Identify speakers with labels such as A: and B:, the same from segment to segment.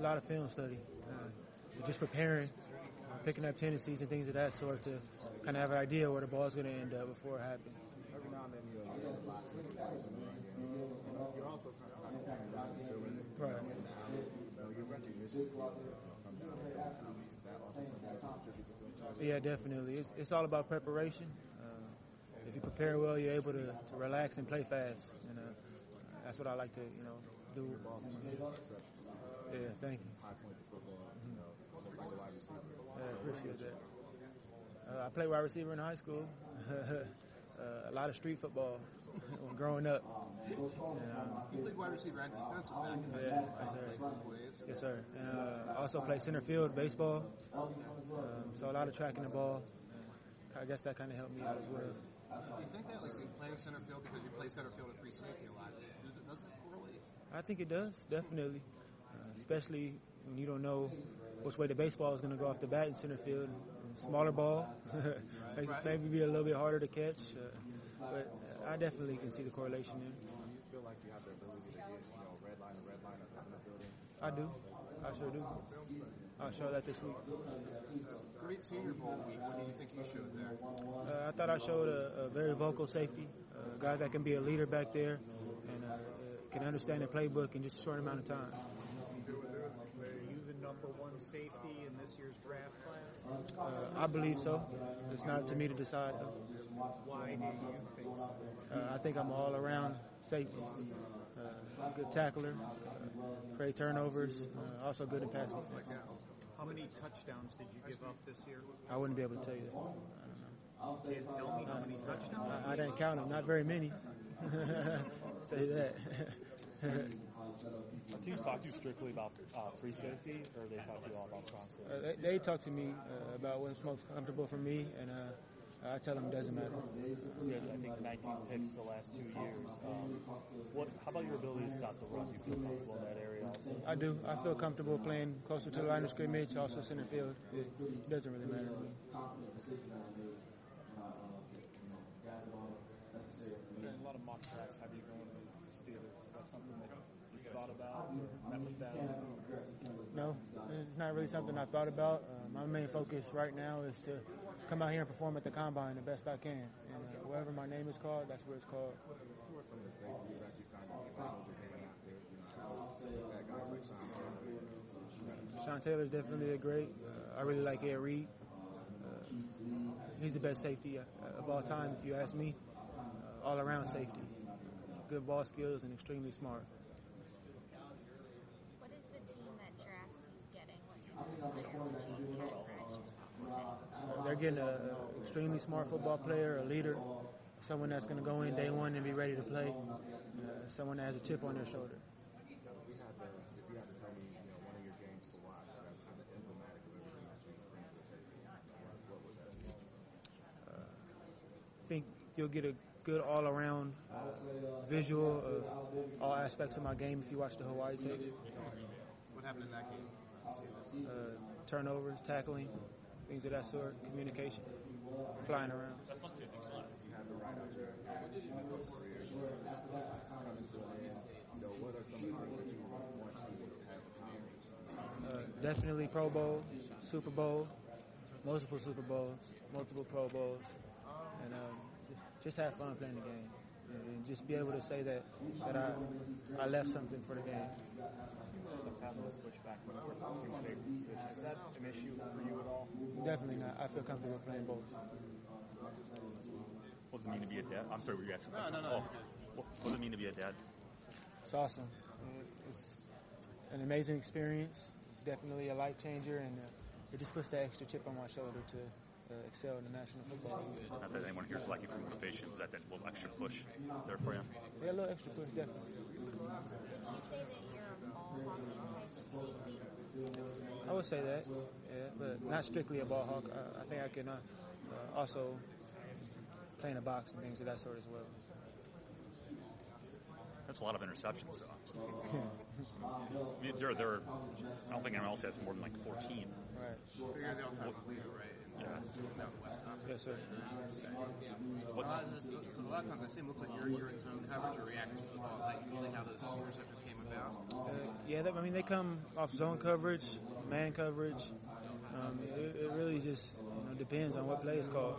A: lot of film study. Just preparing, picking up tendencies and things of that sort to kind of have an idea where the ball's going to end up before it happens.
B: Every now and then you're also kind of
A: right.
B: Your recognition from down there. Is that also something that contributes to?
A: Yeah, definitely. It's all about preparation. If you prepare well, you're able to relax and play fast, and that's what I like to do. Yeah, thank you.
B: High point to football, almost like a wide receiver.
A: I appreciate that. I played wide receiver in high school. A lot of street football growing up.
C: You played wide receiver and defensive back.
A: Yes, sir. And also play center field baseball. So a lot of tracking the ball. I guess that kind of helped me out as well.
C: Do you think that, like, you play in center field because you play center field at free safety a lot? Does that correlate?
A: I think it does, definitely. Especially when you don't know which way the baseball is going to go off the bat in center field. Smaller ball, maybe be a little bit harder to catch. But I definitely can see the correlation there.
B: Do you feel like you have the ability to get, red line as a center fielder?
A: I do. I sure do. I'll show that this week.
C: Great Senior Bowl week. What do you think you showed there?
A: I thought I showed a very vocal safety, a guy that can be a leader back there and can understand the playbook in just a short amount of time.
D: Are you the number one safety in this year's draft class?
A: I believe so. It's not to me to decide.
D: Why do you think so?
A: I think I'm all around safety. Good tackler, great turnovers, also good in passing.
D: How many touchdowns did you give up this year?
A: I wouldn't be able to tell you that. I don't know.
D: Can't tell me how many touchdowns?
A: I didn't count them. Not very many. Say that.
E: Teams talk to you strictly about free safety, or they talk to you all about strong safety?
A: They talk to me about what's most comfortable for me, and I tell them it doesn't matter.
E: You had, I think, 19 picks the last 2 years. How about your ability to stop the run? Do you feel comfortable in that area also?
A: I do. I feel comfortable playing closer to the line of scrimmage, also center field. It doesn't really matter to me.
E: A lot of mock drafts have you going to the Steelers. Is that something that you've thought about or met with them?
A: No, it's not really something I've thought about. My main focus right now is to come out here and perform at the Combine the best I can. And wherever my name is called, that's where it's called.
B: Who are some of the safeties that you kind of out there?
A: Sean Taylor's definitely a great. I really like Ed Reed. He's the best safety of all time, if you ask me. All-around safety. Good ball skills and extremely smart.
F: What is the team that drafts you getting? What type of players do you categorize yourself?
A: They're getting an extremely smart football player, a leader, someone that's going to go in day one and be ready to play, someone that has a chip on their shoulder.
B: If you had to tell me, one of your games to watch that's kind of emblematic of everything that you bring to the table, what would that be?
A: I think you'll get a good all-around visual of all aspects of my game if you watch the Hawaii tape.
C: What happened in that game?
A: Turnovers, tackling, things of that sort, communication, flying around.
E: That's not too big.
B: You have the right out there. What are some of the things that you want to have?
A: Definitely Pro Bowl, Super Bowl, multiple Super Bowls, multiple Pro Bowls, and just have fun playing the game. And just be able to say that I left something for the game.
E: Having to switch back from safety position, is that an issue for you at all?
A: Definitely not. I feel comfortable playing both.
E: What does it mean to be a dad? I'm sorry, were you asking?
C: No.
E: What does it mean to be a dad?
A: It's awesome. It's an amazing experience. It's definitely a life changer, and it just puts the extra chip on my shoulder to excel in the National Football League.
G: Not that anyone here is lacking for motivation. Was that that little extra push there for you?
A: Yeah, a little extra push, definitely.
F: Would you say that you're a ball hawking type of safety?
A: I would say that, yeah, but not strictly a ball hawk. I think I can also play in a box and things of that sort as well.
G: That's a lot of interceptions. I mean, there. I don't think anyone else has more than like 14.
A: Right.
C: You're the all-time leader, right?
G: Yeah.
A: Yes, sir.
C: A lot of times I see it looks like you're in zone coverage or reacting to the ball. Is that usually how those interceptions came about? out?
A: I mean, they come off zone coverage, man coverage. It really just depends on what play is called.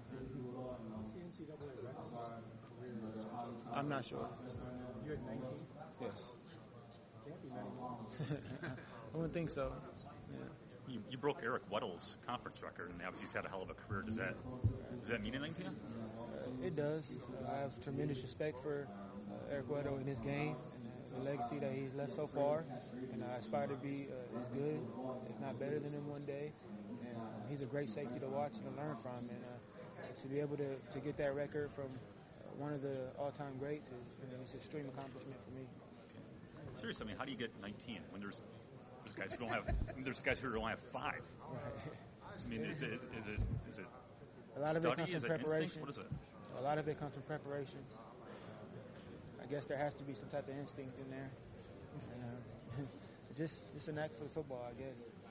A: I'm not sure.
D: You had 19?
A: Yes.
D: Can't be many more.
A: I wouldn't think so. Yeah.
G: You broke Eric Weddle's conference record, and obviously he's had a hell of a career. Does that mean anything to you?
A: It does. I have tremendous respect for Eric Weddle in his game and the legacy that he's left so far, and I aspire to be as good, if not better than him one day. And he's a great safety to watch and to learn from, and to be able to get that record from one of the all-time greats is an extreme accomplishment for me.
G: Seriously, I mean, how do you get 19 when there's guys who don't have there's guys who don't have 5?
A: Right.
G: I mean, is it
A: a lot of it
G: study?
A: comes
G: Is
A: from
G: it
A: preparation.
G: instincts? What is it?
A: A lot of it comes from preparation. I guess there has to be some type of instinct in there. And, just a knack for football, I guess.